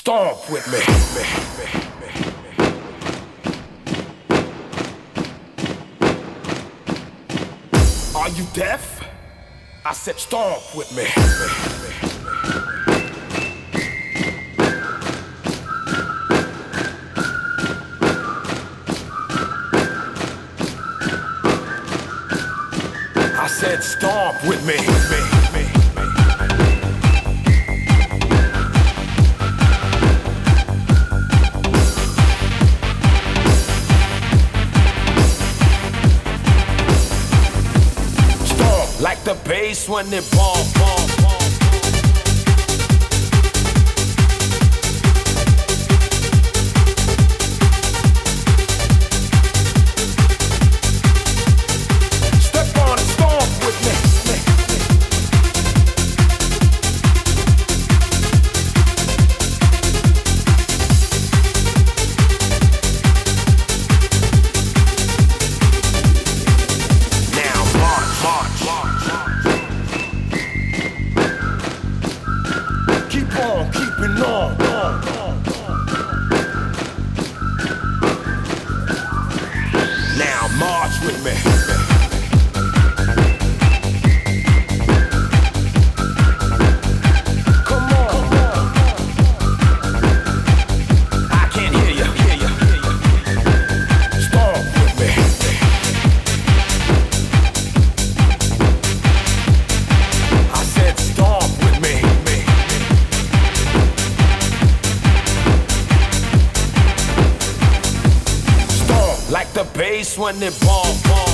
Stomp with me. Are you deaf? I said stomp with me. I said stomp with me. Stomp like the bass when it bomb. Keeping on. Now march with me. Come on. I can't hear you. Stomp with me. I said stomp with me. Like the bass when it bomb.